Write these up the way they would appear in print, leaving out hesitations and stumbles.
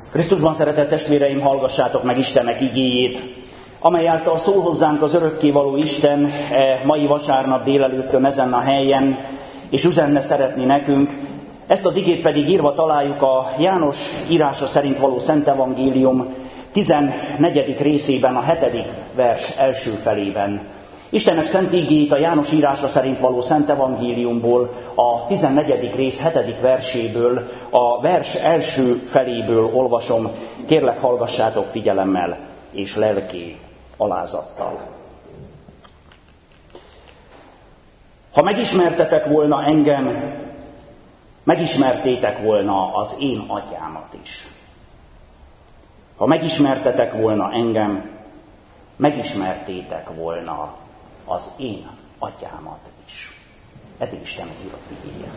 Krisztusban szeretett testvéreim, hallgassátok meg Istennek igéjét, amely által szól hozzánk az örökkévaló Isten mai vasárnap délelőttön ezen a helyen, és üzenne szeretni nekünk. Ezt az igét pedig írva találjuk a János írása szerint való Szent Evangélium 14. részében, a 7. vers első felében. Istennek szent igéjét a János írása szerint való Szent Evangéliumból, a 14. rész 7. verséből, a vers első feléből olvasom. Kérlek, hallgassátok figyelemmel és lelki alázattal. Ha megismertetek volna engem, megismertétek volna az én atyámat is. Ha megismertetek volna engem, megismertétek volna az én atyámat is. Eddig Isten írott igéje.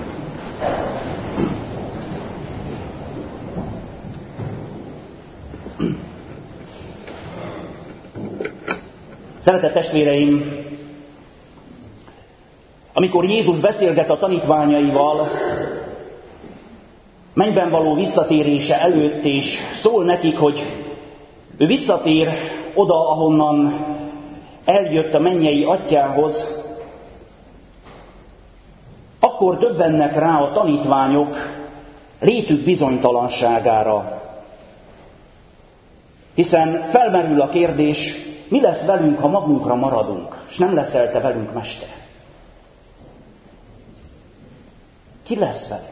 Szeretett testvéreim, amikor Jézus beszélget a tanítványaival mennyben való visszatérése előtt, és szól nekik, hogy ő visszatér oda, ahonnan eljött a mennyei atyához, akkor döbbennek rá a tanítványok létük bizonytalanságára. Hiszen felmerül a kérdés, mi lesz velünk, ha magunkra maradunk, és nem leszel te velünk, Mester? Ki lesz velünk?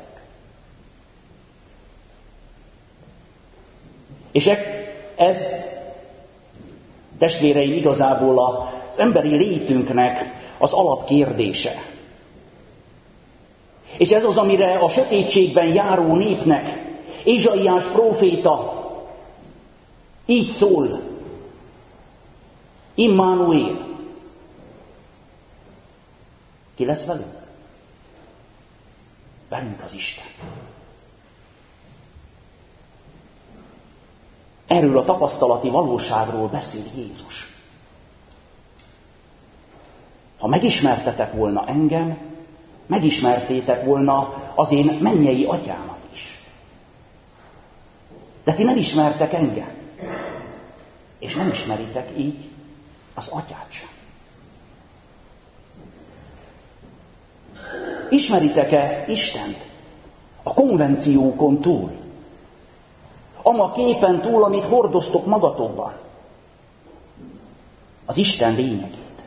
És ez, testvéreim, igazából az emberi létünknek az alapkérdése. És ez az, amire a sötétségben járó népnek Ézsaiás próféta így szól: Immanuel. Ki lesz velünk? Velünk az Isten. Erről a tapasztalati valóságról beszél Jézus. Ha megismertetek volna engem, megismertétek volna az én mennyei atyámat is. De ti nem ismertek engem, és nem ismeritek így az atyát sem. Ismeritek-e Istent a konvenciókon túl? A képen túl, amit hordoztok magatokban? Az Isten lényegét.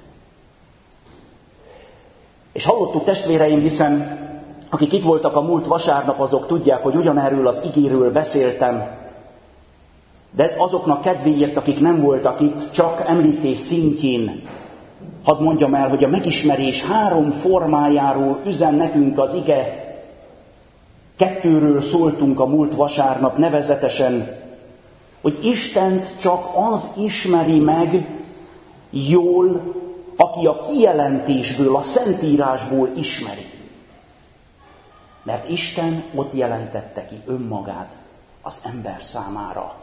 És hallottuk, testvéreim, hiszen akik itt voltak a múlt vasárnap, azok tudják, hogy ugyanerről az igéről beszéltem, de azoknak kedvéért, akik nem voltak itt, csak említés szintjén hadd mondjam el, hogy a megismerés 3 formájáról üzen nekünk az ige. 2-ről szóltunk a múlt vasárnap, nevezetesen, hogy Istent csak az ismeri meg jól, aki a kijelentésből, a Szentírásból ismeri. Mert Isten ott jelentette ki önmagát az ember számára.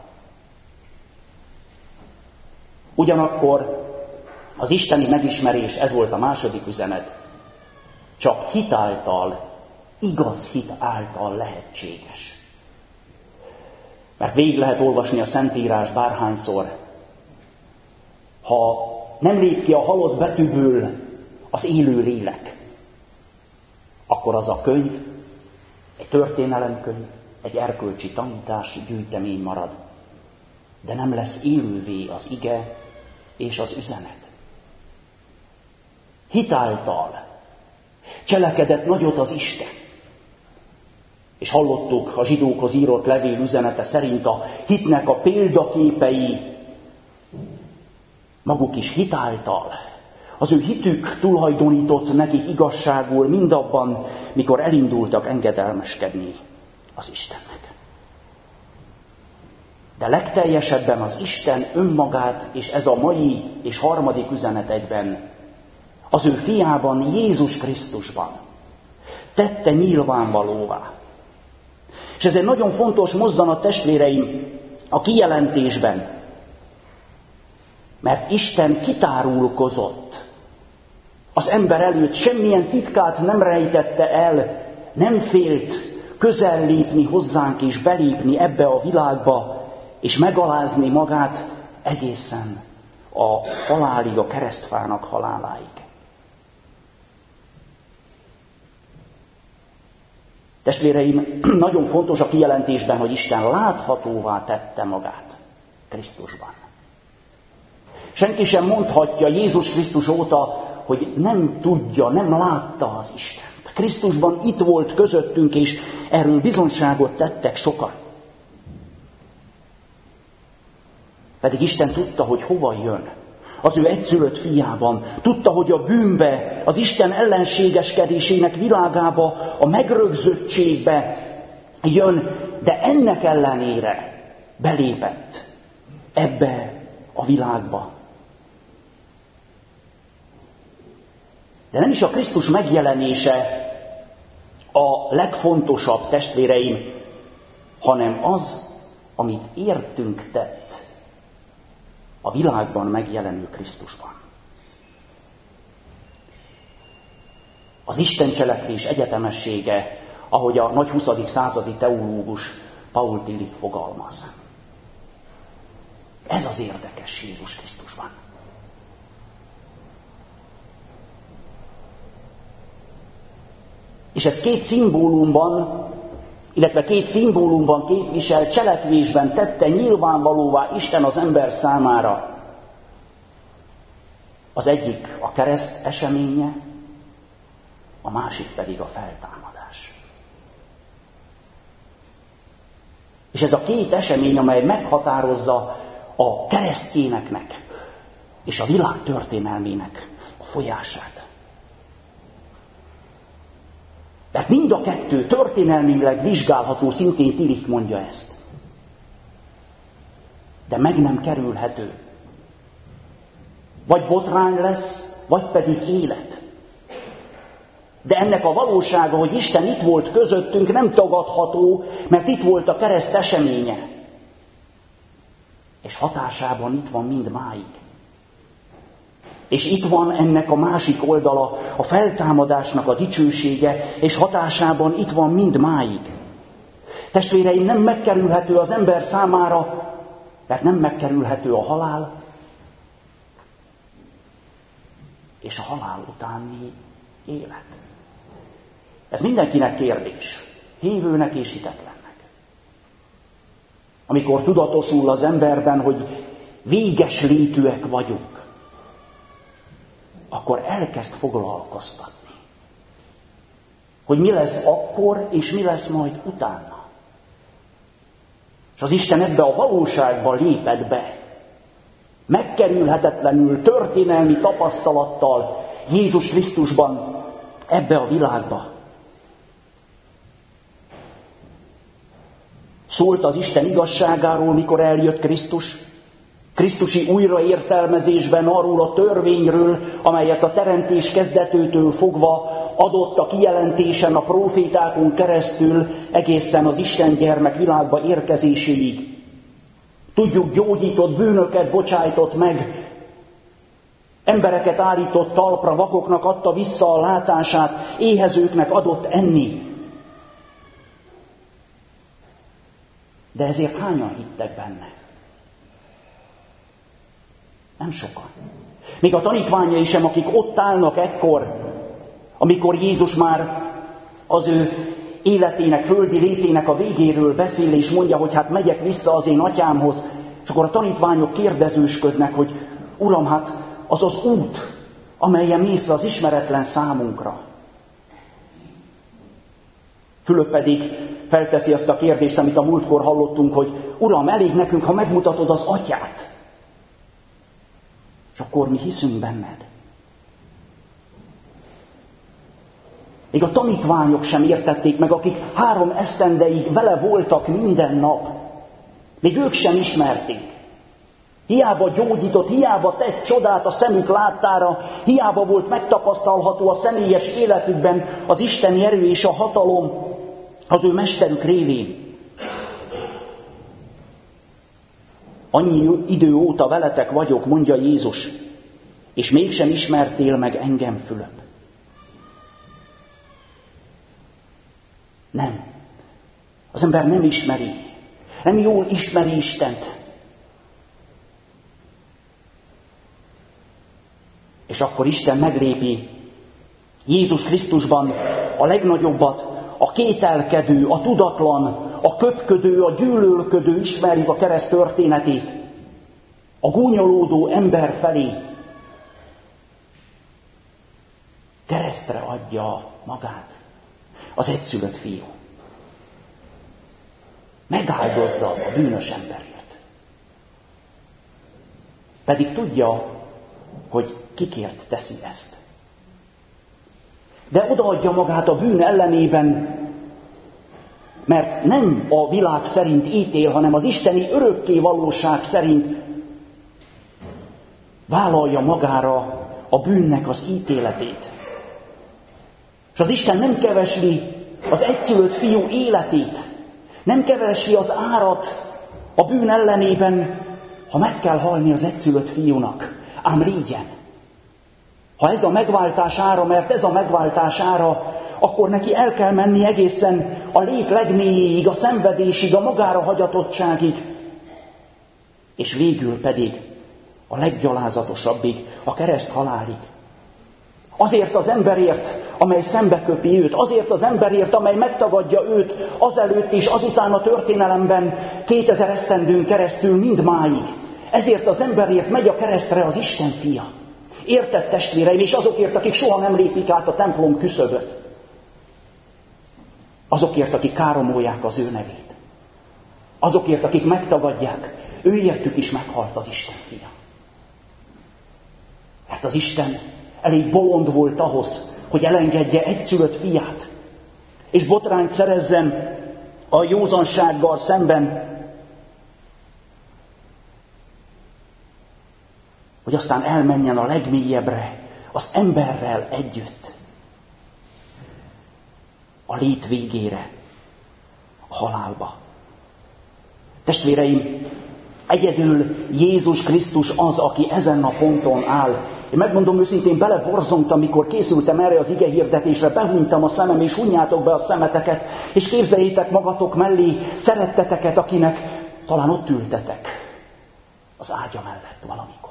Ugyanakkor az isteni megismerés, ez volt a második üzenet, csak hit által, igaz hit által lehetséges. Mert végig lehet olvasni a Szentírás bárhányszor. Ha nem lép ki a halott betűből az élő lélek, akkor az a könyv egy történelemkönyv, egy erkölcsi tanítás gyűjtemény marad. De nem lesz élővé az ige és az üzenet. Hitáltal cselekedett nagyot az Isten. És hallottuk a zsidókhoz írott levél üzenete szerint a hitnek a példaképei maguk is hitáltal. Az ő hitük tulajdonított nekik igazságul mindabban, mikor elindultak engedelmeskedni az Istennek. De legteljesebben az Isten önmagát, és ez a mai és harmadik üzenet egyben, az ő fiában, Jézus Krisztusban tette nyilvánvalóvá. És ez egy nagyon fontos mozzanat, testvéreim, a kijelentésben. Mert Isten kitárulkozott az ember előtt, semmilyen titkát nem rejtette el, nem félt közel lépni hozzánk és belépni ebbe a világba, és megalázni magát egészen a halálig, a keresztfának haláláig. Testvéreim, nagyon fontos a kijelentésben, hogy Isten láthatóvá tette magát Krisztusban. Senki sem mondhatja Jézus Krisztus óta, hogy nem tudja, nem látta az Istent. Krisztusban itt volt közöttünk, és erről bizonyságot tettek sokan. Pedig Isten tudta, hogy hova jön. Az ő egyszülött fiában. Tudta, hogy a bűnbe, az Isten ellenségeskedésének világába, a megrögzöttségbe jön, de ennek ellenére belépett ebbe a világba. De nem is a Krisztus megjelenése a legfontosabb, testvéreim, hanem az, amit értünk tett a világban megjelenő Krisztusban. Az Isten cselekvés egyetemessége, ahogy a nagy 20. századi teológus Paul Tillich fogalmaz. Ez az érdekes Jézus Krisztusban. És ez két szimbólumban képviselt cselekvésben tette nyilvánvalóvá Isten az ember számára. Az egyik a kereszt eseménye, a másik pedig a feltámadás. És ez a két esemény, amely meghatározza a keresztjéneknek és a világ történelmének a folyását. Mert mind a kettő történelmileg vizsgálható, szintén Tillich mondja ezt. De meg nem kerülhető. Vagy botrány lesz, vagy pedig élet. De ennek a valósága, hogy Isten itt volt közöttünk, nem tagadható, mert itt volt a kereszt eseménye. És hatásában itt van mind máig. És itt van ennek a másik oldala, a feltámadásnak a dicsősége, és hatásában itt van mind máig. Testvéreim, nem megkerülhető az ember számára, mert nem megkerülhető a halál, és a halál utáni élet. Ez mindenkinek kérdés, hívőnek és hitetlennek. Amikor tudatosul az emberben, hogy véges létűek vagyunk, akkor elkezd foglalkoztatni, hogy mi lesz akkor, és mi lesz majd utána. És az Isten ebbe a valóságba lépett be, megkerülhetetlenül, történelmi tapasztalattal Jézus Krisztusban ebbe a világba. Szólt az Isten igazságáról, mikor eljött Krisztus, krisztusi újraértelmezésben arról a törvényről, amelyet a teremtés kezdetőtől fogva adott a kijelentésen a prófétákon keresztül egészen az Isten gyermek világba érkezéséig. Tudjuk, gyógyított, bűnöket bocsájtott meg, embereket állított talpra, vakoknak adta vissza a látását, éhezőknek adott enni. De ezért hányan hittek benne? Nem sokan. Még a tanítványai sem, akik ott állnak ekkor, amikor Jézus már az ő életének, földi létének a végéről beszél, és mondja, hogy hát megyek vissza az én atyámhoz, és akkor a tanítványok kérdezősködnek, hogy Uram, hát az az út, amelyen mész, az ismeretlen számunkra. Fülöp pedig felteszi azt a kérdést, amit a múltkor hallottunk, hogy Uram, elég nekünk, ha megmutatod az atyát. És akkor mi hiszünk benned. Még a tanítványok sem értették meg, akik 3 esztendeig vele voltak minden nap. Még ők sem ismerték. Hiába gyógyított, hiába tett csodát a szemük láttára, hiába volt megtapasztalható a személyes életükben az isteni erő és a hatalom az ő mesterük révén. Annyi idő óta veletek vagyok, mondja Jézus, és mégsem ismertél meg engem, Fülöp. Az ember nem ismeri. Nem jól ismeri Istent. És akkor Isten meglépi Jézus Krisztusban a legnagyobbat, a kételkedő, a tudatlan, a köpködő, a gyűlölködő, ismerjük a kereszt történetét, a gúnyolódó ember felé. Keresztre adja magát az egyszülött fiú. Megáldozza a bűnös emberért. Pedig tudja, hogy kikért teszi ezt. De odaadja magát a bűn ellenében, mert nem a világ szerint ítél, hanem az isteni örökké valóság szerint vállalja magára a bűnnek az ítéletét. És az Isten nem kevesli az egyszülött fiú életét, nem kevesli az árat a bűn ellenében, ha meg kell halni az egyszülött fiúnak. Ám régyen. Ha ez a megváltás ára, mert ez a megváltás ára, akkor neki el kell menni egészen a lét legmélyéig, a szenvedésig, a magára hagyatottságig, és végül pedig a leggyalázatosabbig, a kereszt halálig. Azért az emberért, amely szembeköpi őt, azért az emberért, amely megtagadja őt azelőtt és azután a történelemben 2000 esztendőn keresztül mindmáig. Ezért az emberért megy a keresztre az Isten fia. Érted, testvéreim, és azokért, akik soha nem lépik át a templom küszöböt. Azokért, akik káromolják az ő nevét. Azokért, akik megtagadják, őértük is meghalt az Isten fia. Mert az Isten elég bolond volt ahhoz, hogy elengedje egyszülött fiát, és botrányt szerezzen a józansággal szemben, hogy aztán elmenjen a legmélyebbre az emberrel együtt, a lét végére, a halálba. Testvéreim, egyedül Jézus Krisztus az, aki ezen a ponton áll. Én megmondom őszintén, beleborzongtam, amikor készültem erre az igehirdetésre, behúnytam a szemem, és hunjátok be a szemeteket, és képzeljétek magatok mellé szeretteteket, akinek talán ott ültetek az ágya mellett valamikor.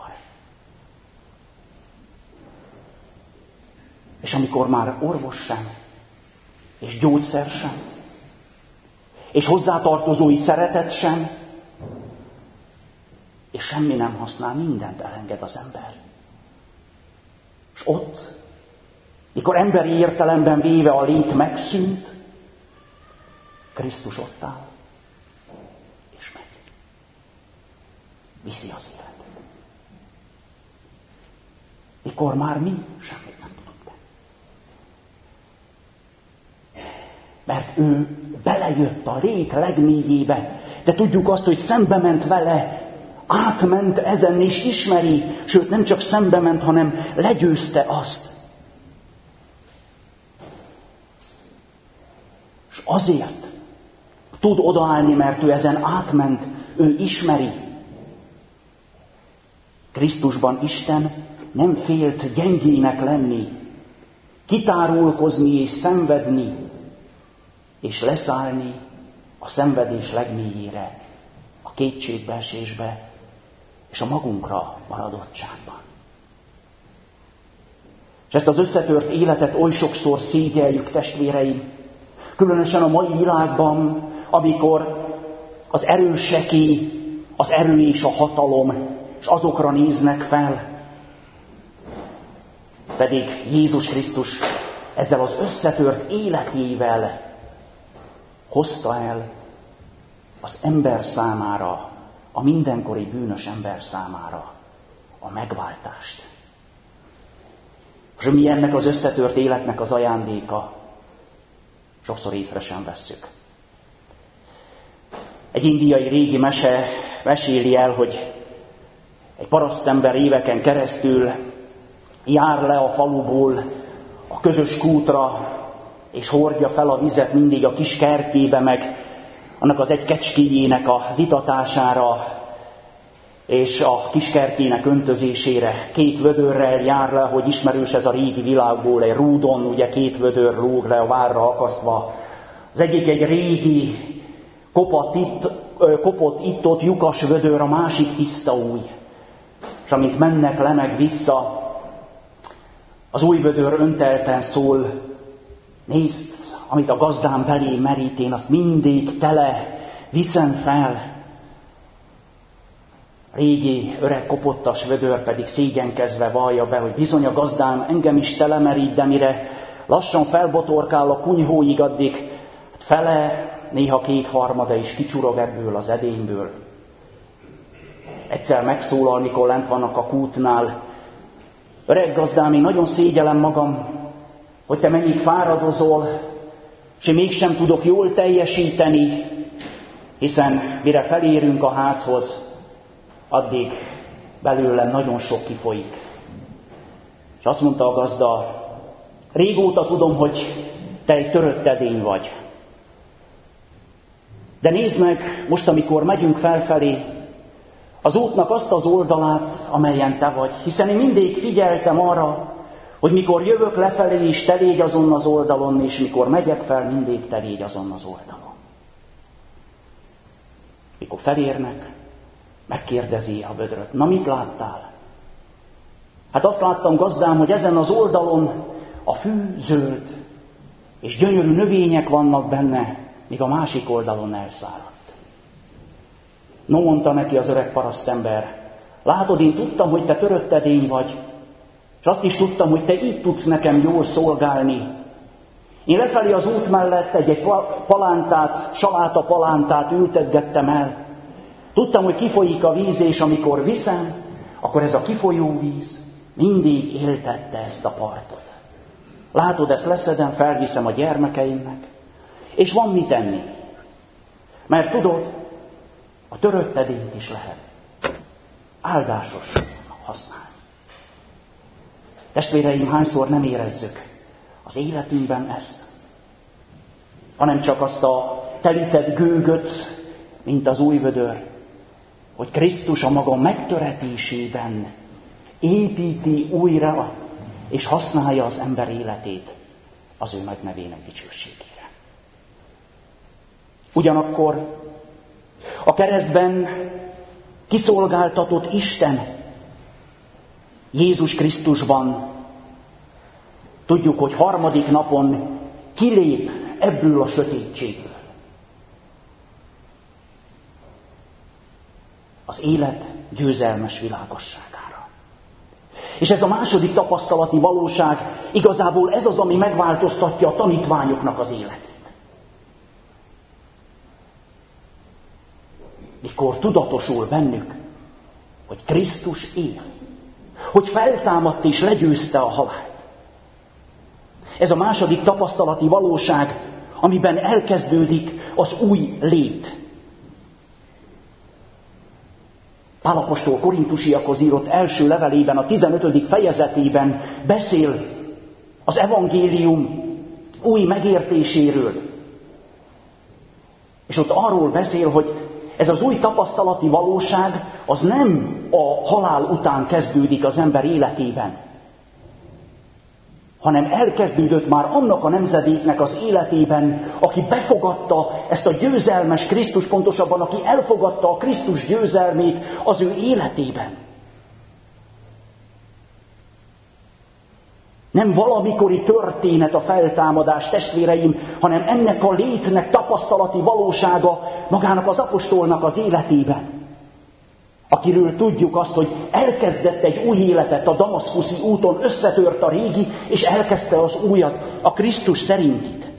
És amikor már orvos sem, és gyógyszer sem, és hozzátartozói szeretet sem, és semmi nem használ, mindent elenged az ember. És ott, mikor emberi értelemben véve a lét megszűnt, Krisztus ott áll, és megy. Viszi az életet. Mikor már mi semmit nem tudunk tenni. Mert ő belejött a lét legmélyébe, de tudjuk azt, hogy szembe ment vele, átment ezen és ismeri, sőt nem csak szembe ment, hanem legyőzte azt. És azért tud odaállni, mert ő ezen átment, ő ismeri. Krisztusban Isten nem félt gyengének lenni, kitárulkozni és szenvedni, és leszállni a szenvedés legmélyére, a kétségbeesésbe, és a magunkra maradottságban. És ezt az összetört életet oly sokszor szégyeljük, testvéreim, különösen a mai világban, amikor az erőseké, az erő és a hatalom, és azokra néznek fel. Pedig Jézus Krisztus ezzel az összetört életével hozta el az ember számára, a mindenkori bűnös ember számára a megváltást. És mi ennek az összetört életnek az ajándéka? Sokszor észre sem vesszük. Egy indiai régi mese meséli el, hogy egy parasztember éveken keresztül jár le a faluból a közös kútra, és hordja fel a vizet mindig a kis kertjébe, meg annak az egy kecskéjének az itatására, és a kiskertjének öntözésére 2 vödörrel jár le, hogy ismerős ez a régi világból, egy rúdon, ugye 2 vödör lóg le a várra akasztva. Az egyik egy régi kopott itt-ott lyukas vödör, a másik tiszta új. És amint mennek le meg vissza, az új vödör öntelten szól, nézd, amit a gazdám belé merít, én azt mindig tele viszem fel. Régi, öreg, kopottas vödör pedig szégyenkezve vallja be, hogy bizony a gazdám engem is telemerít, de mire lassan felbotorkál a kunyhóig, addig fele, néha 2/3 is kicsurog ebből az edényből. Egyszer megszólal, mikor lent vannak a kútnál: öreg gazdám, én nagyon szégyellem magam, hogy te mennyit fáradozol, és én mégsem tudok jól teljesíteni, hiszen mire felérünk a házhoz, addig belőlem nagyon sok kifolyik. És azt mondta a gazda: régóta tudom, hogy te egy törött edény vagy. De nézd meg, most, amikor megyünk felfelé, az útnak azt az oldalát, amelyen te vagy. Hiszen én mindig figyeltem arra, hogy mikor jövök lefelé is, te légy azon az oldalon, és mikor megyek fel, mindig te légy azon az oldalon. Mikor felérnek, megkérdezi a vödröt: na, mit láttál? Hát azt láttam, gazdám, hogy ezen az oldalon a fű zöld, és gyönyörű növények vannak benne, míg a másik oldalon elszáradt. No, mondta neki az öreg parasztember, látod, én tudtam, hogy te törött edény vagy, és azt is tudtam, hogy te így tudsz nekem jól szolgálni. Én lefelé az út mellett egy palántát, saláta palántát ültetgettem el. Tudtam, hogy kifolyik a víz, és amikor viszem, akkor ez a kifolyó víz mindig éltette ezt a partot. Látod, ezt leszedem, felviszem a gyermekeimnek, és van mit enni. Mert tudod, a törött edényt is lehet áldásos használni. Testvéreim, hányszor nem érezzük az életünkben ezt, hanem csak azt a telített gőgöt, mint az új vödör, hogy Krisztus a maga megtöretésében építi újra, és használja az ember életét az ő nagy nevének dicsőségére. Ugyanakkor a keresztben kiszolgáltatott Isten Jézus Krisztusban tudjuk, hogy harmadik napon kilép ebből a sötétségből. Az élet győzelmes világosságára. És ez a második tapasztalati valóság, igazából ez az, ami megváltoztatja a tanítványoknak az életét. Mikor tudatosul bennük, hogy Krisztus él, hogy feltámadt és legyőzte a halált. Ez a második tapasztalati valóság, amiben elkezdődik az új lét. Pál apostol korintusiakhoz írott első levelében, a 15. fejezetében beszél az evangélium új megértéséről. És ott arról beszél, hogy ez az új tapasztalati valóság az nem a halál után kezdődik az ember életében, hanem elkezdődött már annak a nemzedéknek az életében, aki befogadta ezt a győzelmes Krisztus, pontosabban, aki elfogadta a Krisztus győzelmét az ő életében. Nem valamikori történet a feltámadás, testvéreim, hanem ennek a létnek tapasztalati valósága magának az apostolnak az életében. Akiről tudjuk azt, hogy elkezdett egy új életet a damaszkuszi úton, összetört a régi, és elkezdte az újat, a Krisztus szerintit.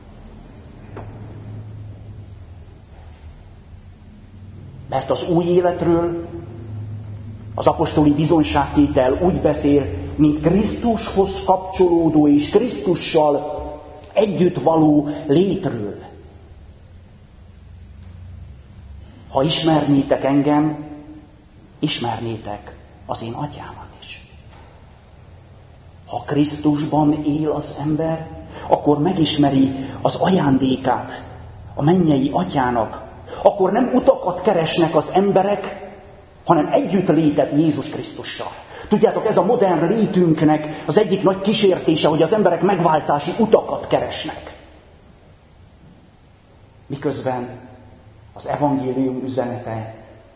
Mert az új életről az apostoli bizonyságtétel úgy beszél, mint Krisztushoz kapcsolódó és Krisztussal együtt való létről. Ha ismernétek engem, ismernétek az én atyámat is. Ha Krisztusban él az ember, akkor megismeri az ajándékát a mennyei atyának. Akkor nem utakat keresnek az emberek, hanem együtt létet Jézus Krisztussal. Tudjátok, ez a modern létünknek az egyik nagy kísértése, hogy az emberek megváltási utakat keresnek. Miközben Az evangélium üzenete: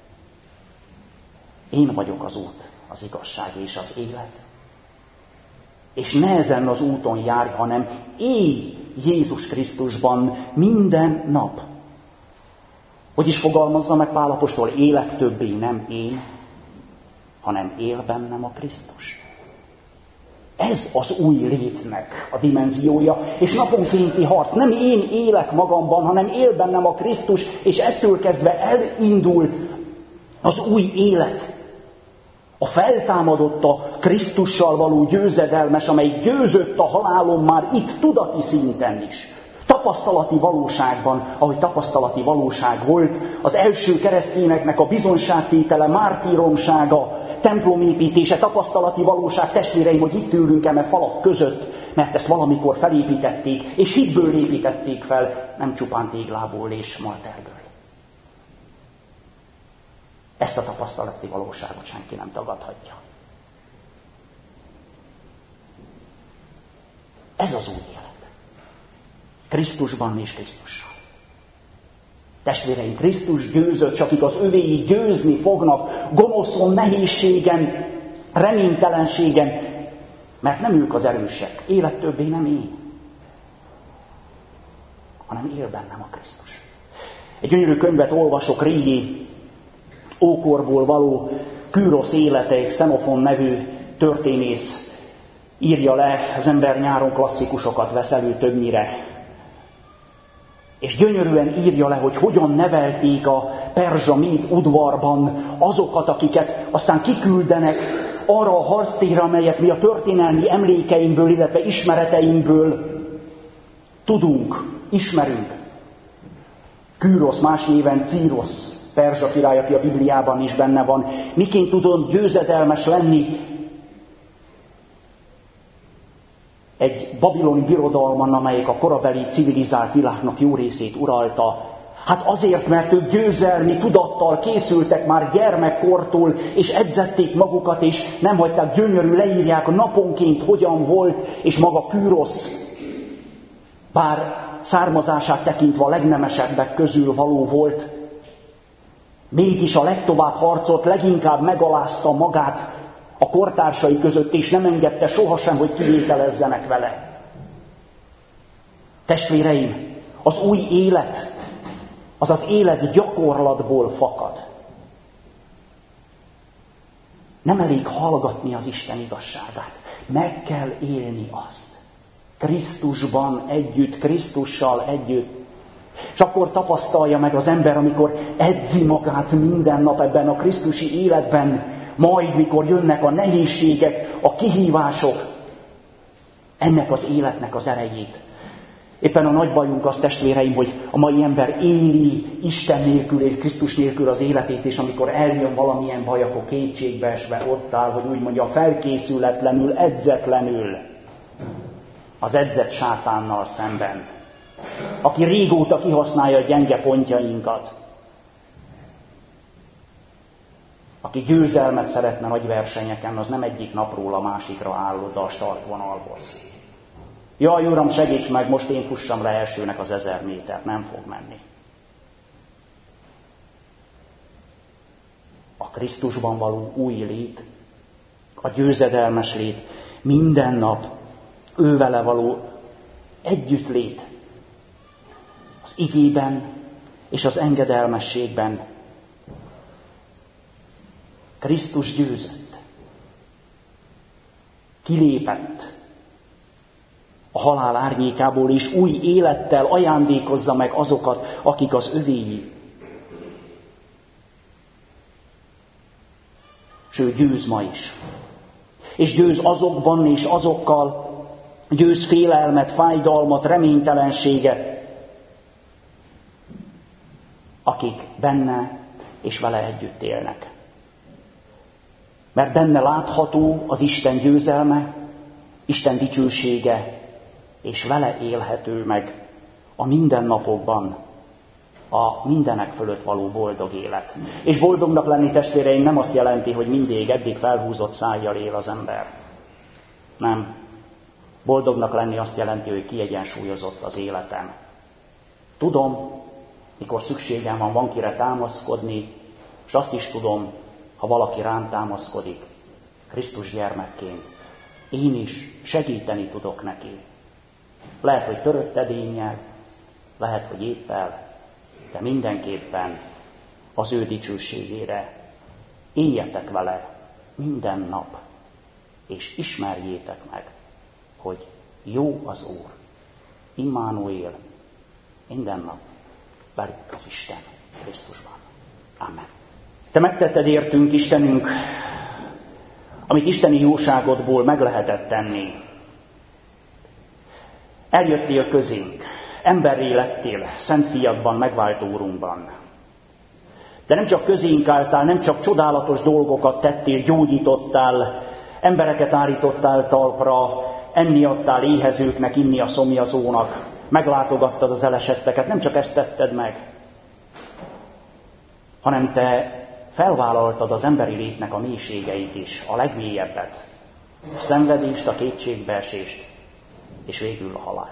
én vagyok az út, az igazság és az élet. És ne ezen az úton járj, hanem élj Jézus Krisztusban minden nap. Hogy is fogalmazza meg Pál apostol: élek többé nem én, hanem él bennem a Krisztus. Ez az új létnek a dimenziója, és naponkénti harc. Nem én élek magamban, hanem él bennem a Krisztus, és ettől kezdve elindult az új élet. A feltámadott, a Krisztussal való győzedelmes, amely győzött a halálon már itt tudati szinten is. Tapasztalati valóságban, ahogy tapasztalati valóság volt, az első keresztényeknek a bizonságtétele, mártíromsága, templomépítése, tapasztalati valóság, testvéreim, hogy itt ülünk eme falak között, mert ezt valamikor felépítették, és hitből építették fel, nem csupán téglából és malterből. Ezt a tapasztalati valóságot senki nem tagadhatja. Ez az új élet. Krisztusban és Krisztussal. Testvéreim, Krisztus győzött, csak akik az övéi győzni fognak, gonoszon, nehézségen, reménytelenségen, mert nem ők az erősek. Élet többé nem én, hanem él bennem a Krisztus. Egy gyönyörű könyvet olvasok, régi ókorból való, Kürosz élete, egy Xenofon nevű történész írja le, az ember nyáron klasszikusokat vesz elő többnyire. És gyönyörűen írja le, hogy hogyan nevelték a perzsa méd udvarban azokat, akiket aztán kiküldenek arra a harctérre, amelyet mi a történelmi emlékeinkből, illetve ismereteinkből tudunk, ismerünk. Kürosz, más néven Círosz, perzsa király, aki a Bibliában is benne van. Miként tudott győzedelmes lenni egy babiloni birodalman, amelyik a korabeli civilizált világnak jó részét uralta? Hát azért, mert ők győzelmi tudattal készültek már gyermekkortól, és edzették magukat, és nem hagyták, gyönyörű, leírják naponként hogyan volt, és maga Kürosz, bár származását tekintve a legnemesebbek közül való volt, mégis a legtovább harcolt, leginkább megalázta magát a kortársai között, és nem engedte sohasem, hogy kivételezzenek vele. Testvéreim, az új élet, az az élet gyakorlatból fakad. Nem elég hallgatni az Isten igazságát, meg kell élni azt. Krisztusban együtt, Krisztussal együtt. És akkor tapasztalja meg az ember, amikor edzi magát minden nap ebben a krisztusi életben, majd mikor jönnek a nehézségek, a kihívások, ennek az életnek az erejét. Éppen a nagy bajunk az, testvéreim, hogy a mai ember éli Isten nélkül és Krisztus nélkül az életét, és amikor eljön valamilyen baj, akkor kétségbeesve ott áll, hogy úgy mondja, felkészületlenül, edzetlenül, az edzett sátánnal szemben, aki régóta kihasználja a gyenge pontjainkat, aki győzelmet szeretne nagy versenyeken, az nem egyik napról a másikra áll oda a startvonalhoz. Jaj, Uram, segíts meg, most én fussam le elsőnek az 1000 métert, nem fog menni. A Krisztusban való új lét, a győzedelmes lét, minden nap ővele való együttlét, az igében és az engedelmességben. Krisztus győzött, kilépett a halál árnyékából, és új élettel ajándékozza meg azokat, akik az övéi. És ő győz ma is. És győz azokban és azokkal, győz félelmet, fájdalmat, reménytelenséget, akik benne és vele együtt élnek. Mert benne látható az Isten győzelme, Isten dicsősége, és vele élhető meg a mindennapokban a mindenek fölött való boldog élet. És boldognak lenni, testvéreim, nem azt jelenti, hogy mindig eddig felhúzott szájjal él az ember. Nem. Boldognak lenni azt jelenti, hogy kiegyensúlyozott az életem. Tudom, mikor szükségem van kire támaszkodni, és azt is tudom, ha valaki rám támaszkodik, Krisztus gyermekként, én is segíteni tudok neki. Lehet, hogy törött edénnyel, lehet, hogy éppel, de mindenképpen az ő dicsőségére éljetek vele minden nap, és ismerjétek meg, hogy jó az Úr. Immanuél, minden nap velük az Isten Krisztusban. Amen. Te megtetted értünk, Istenünk, amit isteni jóságodból meg lehetett tenni. Eljöttél közénk, emberré lettél, Szent Fiadban, megváltó Úrunkban. De nem csak közénk álltál, nem csak csodálatos dolgokat tettél, gyógyítottál, embereket állítottál talpra, enni adtál éhezőknek, inni a szomjazónak, meglátogattad az elesetteket, nem csak ezt tetted meg, hanem te felvállaltad az emberi létnek a mélységeit is, a legmélyebbet, a szenvedést, a kétségbeesést, és végül a halált.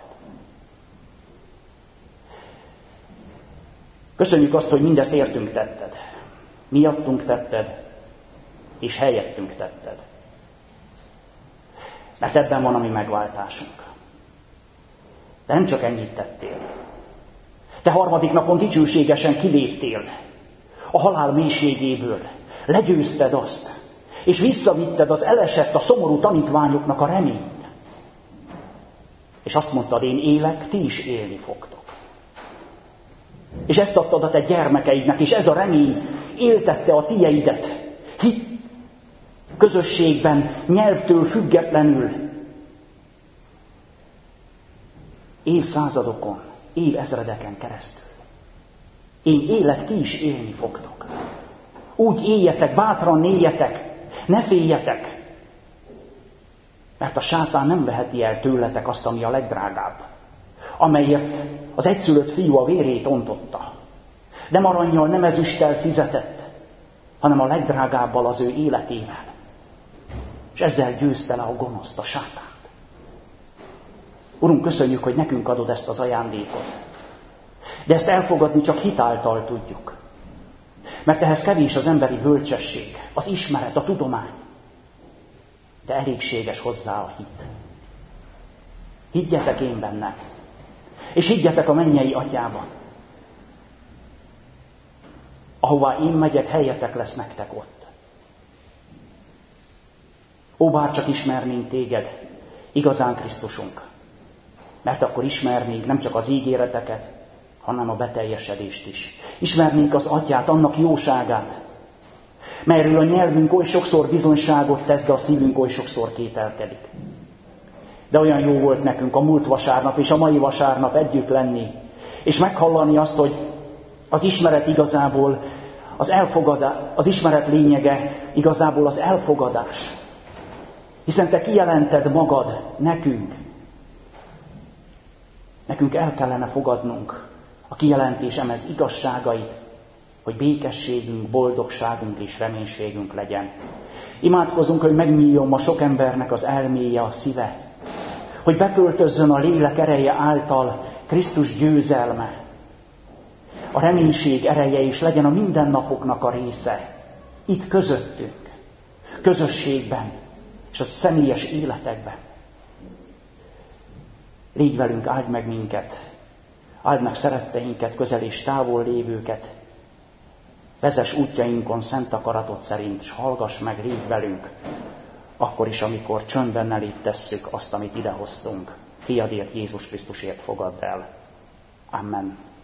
Köszönjük azt, hogy mindezt értünk tetted, miattunk tetted, és helyettünk tetted. Mert ebben van a mi megváltásunk. De nem csak ennyit tettél. Te harmadik napon dicsőségesen kiléptél a halál mélységéből, legyőzted azt, és visszavitted az elesett, a szomorú tanítványoknak a reményt. És azt mondtad, én élek, ti is élni fogtok. És ezt adtad a te gyermekeidnek, és ez a remény éltette a tieidet. Hit közösségben, nyelvtől függetlenül, évszázadokon, évezredeken keresztül. Én élek, ti is élni fogtok. Úgy éljetek, bátran éljetek, ne féljetek, mert a sátán nem veheti el tőletek azt, ami a legdrágább, amelyért az egyszülött fiú a vérét ontotta. Nem arannyal, nem ezüsttel fizetett, hanem a legdrágábbal, az ő életével. És ezzel győzte le a gonoszt, a sátánt. Urunk, köszönjük, hogy nekünk adod ezt az ajándékot. De ezt elfogadni csak hitáltal tudjuk. Mert ehhez kevés az emberi bölcsesség, az ismeret, a tudomány. De elégséges hozzá a hit. Higgyetek én benne. És higgyetek a mennyei Atyában. Ahová én megyek, helyetek lesz nektek ott. Ó, bárcsak ismernénk téged, igazán Krisztusunk. Mert akkor ismernénk nem csak az ígéreteket, hanem a beteljesedést is. Ismernénk az Atyát, annak jóságát, melyről a nyelvünk oly sokszor bizonyságot tesz, de a szívünk oly sokszor kételkedik. De olyan jó volt nekünk a múlt vasárnap és a mai vasárnap együtt lenni, és meghallani azt, hogy az ismeret igazából az ismeret lényege igazából az elfogadás. Hiszen te kijelented magad nekünk. Nekünk el kellene fogadnunk a kijelentés emez igazságait, hogy békességünk, boldogságunk és reménységünk legyen. Imádkozunk, hogy megnyíljon ma sok embernek az elméje, a szíve, hogy beköltözzön a lélek ereje által Krisztus győzelme, a reménység ereje is legyen a mindennapoknak a része, itt közöttünk, közösségben és a személyes életekben. Légy velünk, áld meg minket, áld meg szeretteinket, közel és távol lévőket, vezess útjainkon szent akaratod szerint, és hallgass meg, légy velünk, akkor is, amikor csöndben eléd tesszük azt, amit idehoztunk. Fiadért, Jézus Krisztusért fogadd el. Amen.